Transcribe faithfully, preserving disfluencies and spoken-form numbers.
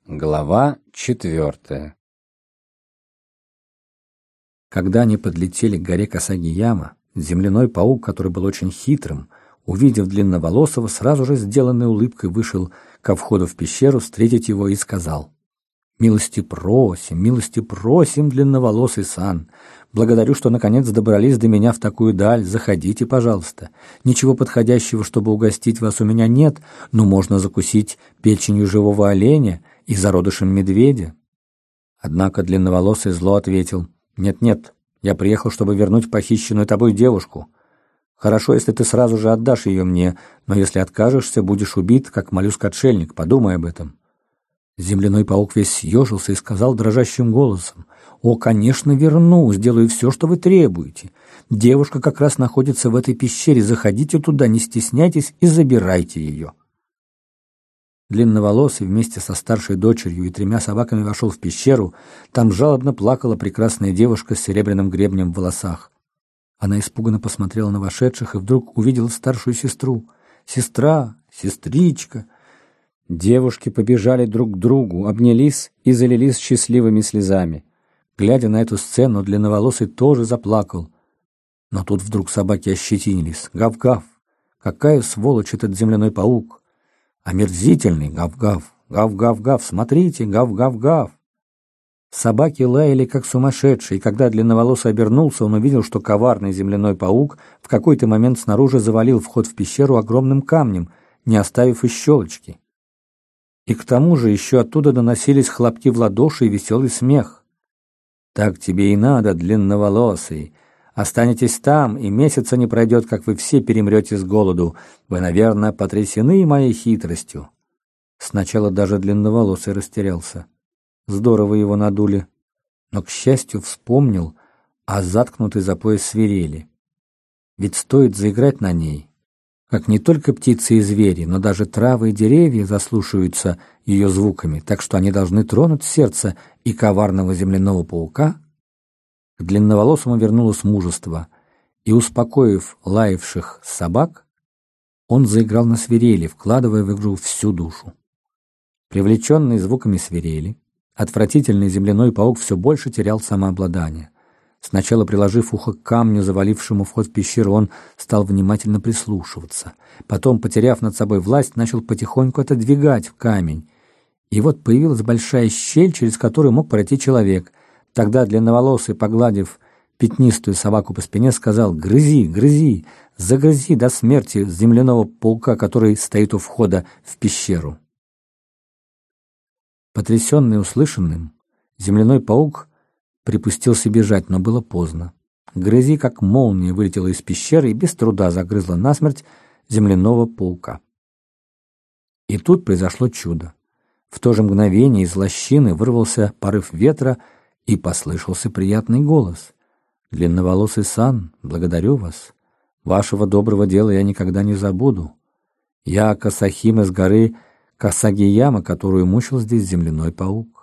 Глава четвертая. Когда они подлетели к горе Касаги-Яма, земляной паук, который был очень хитрым, увидев Длинноволосого, сразу же сделанной улыбкой вышел ко входу в пещеру встретить его и сказал: «Милости просим, милости просим, Длинноволосый сан. Благодарю, что наконец добрались до меня в такую даль. Заходите, пожалуйста. Ничего подходящего, чтобы угостить вас, у меня нет, но можно закусить печенью живого оленя и зародышем медведя». Однако Длинноволосый зло ответил: «Нет-нет, я приехал, чтобы вернуть похищенную тобой девушку. Хорошо, если ты сразу же отдашь ее мне, но если откажешься, будешь убит, как моллюск-отшельник. Подумай об этом». Земляной паук весь съежился и сказал дрожащим голосом: «О, конечно, верну, сделаю все, что вы требуете. Девушка как раз находится в этой пещере, заходите туда, не стесняйтесь и забирайте ее». Длинноволосый вместе со старшей дочерью и тремя собаками вошел в пещеру. Там жалобно плакала прекрасная девушка с серебряным гребнем в волосах. Она испуганно посмотрела на вошедших и вдруг увидела старшую сестру. «Сестра! Сестричка!» Девушки побежали друг к другу, обнялись и залились счастливыми слезами. Глядя на эту сцену, Длинноволосый тоже заплакал. Но тут вдруг собаки ощетинились. «Гав-гав! Какая сволочь этот земляной паук! Омерзительный! Гав-гав! Гав-гав-гав! Смотрите! Гав-гав-гав!» Собаки лаяли как сумасшедшие, и когда Длинноволосый обернулся, он увидел, что коварный земляной паук в какой-то момент снаружи завалил вход в пещеру огромным камнем, не оставив и щелочки. И к тому же еще оттуда доносились хлопки в ладоши и веселый смех. «Так тебе и надо, Длинноволосый. Останетесь там, и месяца не пройдет, как вы все перемрете с голоду. Вы, наверное, потрясены моей хитростью». Сначала даже Длинноволосый растерялся. Здорово его надули. Но, к счастью, вспомнил о заткнутой за пояс свирели. Ведь стоит заиграть на ней, как не только птицы и звери, но даже травы и деревья заслушаются ее звуками, так что они должны тронуть сердце и коварного земляного паука. К Длинноволосому вернулось мужество, и, успокоив лаявших собак, он заиграл на свирели, вкладывая в игру всю душу. Привлеченный звуками свирели, отвратительный земляной паук все больше терял самообладание. Сначала, приложив ухо к камню, завалившему вход в пещеру, он стал внимательно прислушиваться. Потом, потеряв над собой власть, начал потихоньку отодвигать в камень. И вот появилась большая щель, через которую мог пройти человек. Тогда Длинноволосый, погладив пятнистую собаку по спине, сказал: «Грызи, грызи, загрызи до смерти земляного паука, который стоит у входа в пещеру». Потрясенный услышанным, земляной паук припустился бежать, но было поздно. Грызи, как молния, вылетела из пещеры и без труда загрызла насмерть земляного паука. И тут произошло чудо. В то же мгновение из лощины вырвался порыв ветра и послышался приятный голос: «Длинноволосый сан, благодарю вас. Вашего доброго дела я никогда не забуду. Я Касахим из горы Касаги-Яма, которую мучил здесь земляной паук».